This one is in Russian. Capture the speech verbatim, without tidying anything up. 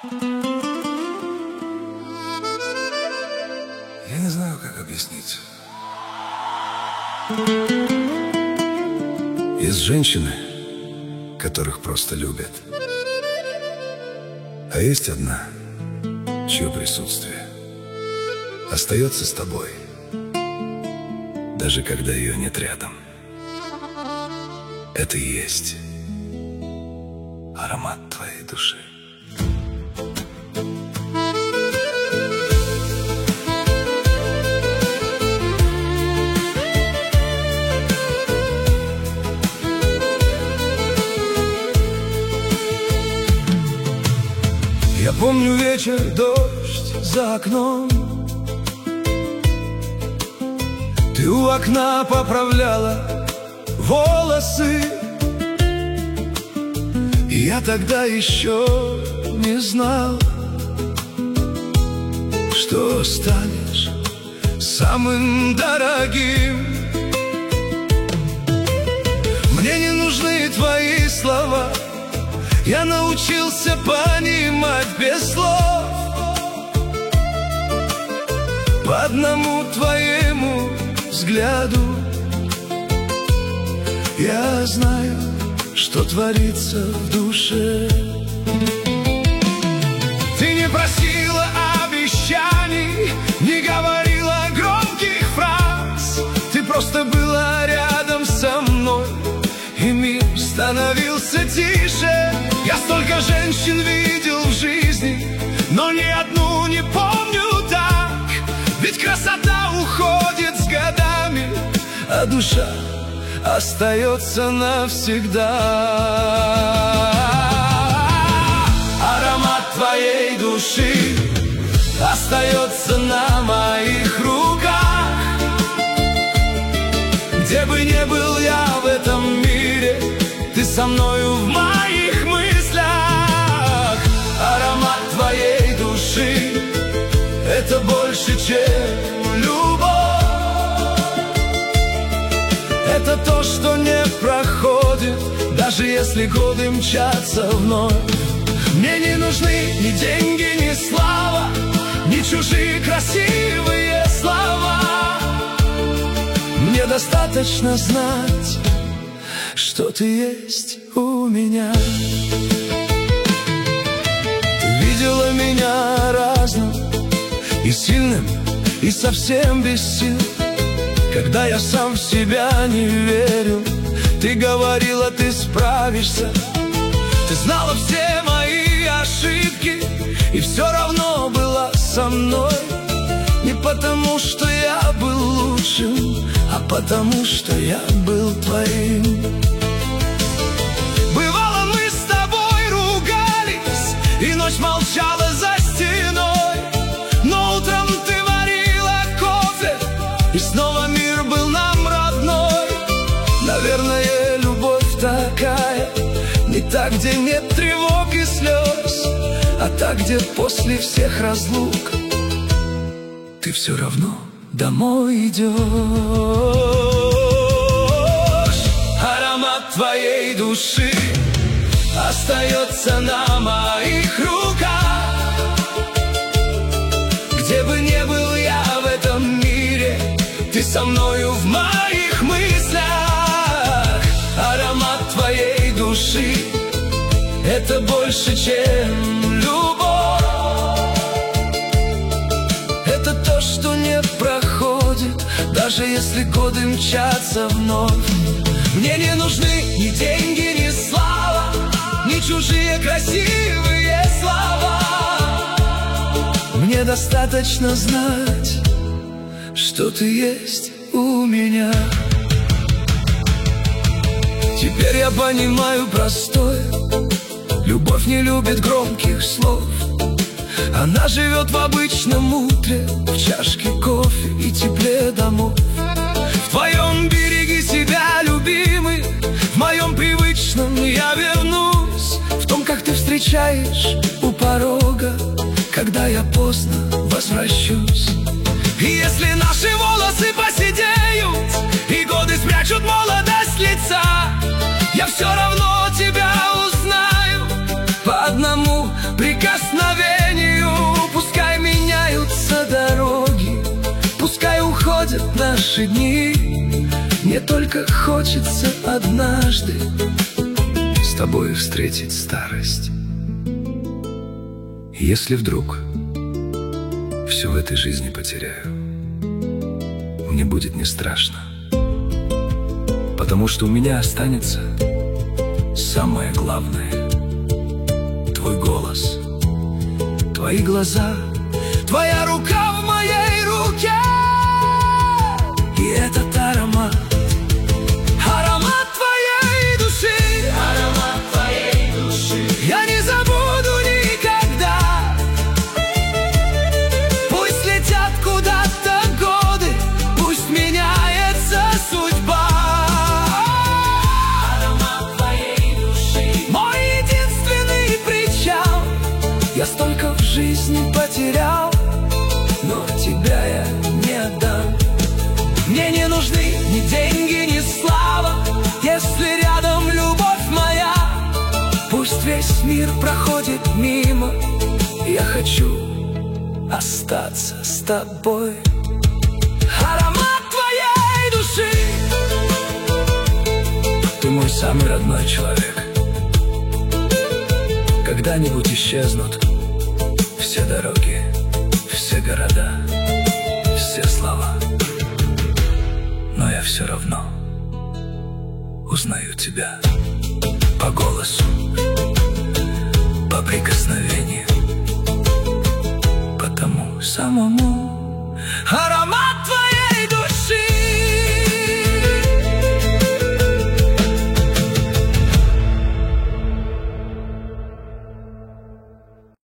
Я не знаю, как объяснить. Есть женщины, которых просто любят. А есть одна, чье присутствие остается с тобой, даже когда ее нет рядом. Это и есть аромат твоей души. Я помню вечер, дождь за окном. Ты у окна поправляла волосы, и я тогда еще не знал, что станешь самым дорогим. Мне не нужны твои слова, я научился понимать без слов. По одному твоему взгляду я знаю, что творится в душе. Ты не просила обещаний, не говорила громких фраз. Ты просто была рядом со мной, и мир становился тише. Я столько женщин видел в жизни, но ни одну не помню так. Ведь красота уходит с годами, а душа остается навсегда. Аромат твоей души остается на моих руках. Где бы ни был я в этом мире, ты со мною в моих мыслях. Аромат твоей души — это больше, чем любовь. Это то, что не проходит, даже если годы мчатся вновь. Мне не нужны ни деньги, ни слава, ни чужие красивые слова. Мне достаточно знать, что ты есть у меня. Ты видела меня разным, и сильным, и совсем без сил. Когда я сам в себя не верю, ты говорила, ты справишься. Ты знала все мои ошибки и все равно была со мной. Не потому, что я был лучшим, а потому, что я был твоим. Бывало, мы с тобой ругались, и ночь молчала за стеной. Но утром ты варила кофе, и снова мир был нам родной. Наверное, любовь такая, не та, где нет тревог и слез, а та, где после всех разлук ты все равно домой идешь. Аромат твоей души остается на моих руках. Где бы ни был я в этом мире, ты со мною в моих мыслях. Аромат твоей души — это больше, чем любовь. Это то, что не проходит, даже если годы мчатся вновь. Мне не нужны ни деньги, ни слава, ни чужие красивые слова. Мне достаточно знать, что ты есть у меня. Теперь я понимаю простое: любовь не любит громких слов. Она живет в обычном утре, в чашке кофе и тепле домов. В твоем береги себя, любимый, в моем привычном я вернусь. В том, как ты встречаешь у порога, когда я поздно возвращусь. И если наши волосы поседеют, и годы спрячут молодость лица, я все равно тебя узнаю по одному прикосновению. наши дни. Мне только хочется однажды с тобой встретить старость. Если вдруг все в этой жизни потеряю, мне будет не страшно, потому что у меня останется самое главное: твой голос, твои глаза, твоя рука в моей руке. И этот аромат, аромат твоей души, аромат твоей души, я не забуду никогда. Пусть летят куда-то годы, пусть меняется судьба. Аромат твоей души, мой единственный причал. Я столько в жизни потерял, но тебя я не отдам. Мне не нужны ни деньги, ни слава, если рядом любовь моя. Пусть весь мир проходит мимо, я хочу остаться с тобой. Аромат твоей души, ты мой самый родной человек. Когда-нибудь исчезнут все дороги, все города, все слова, но я все равно узнаю тебя по голосу, по прикосновению, по тому самому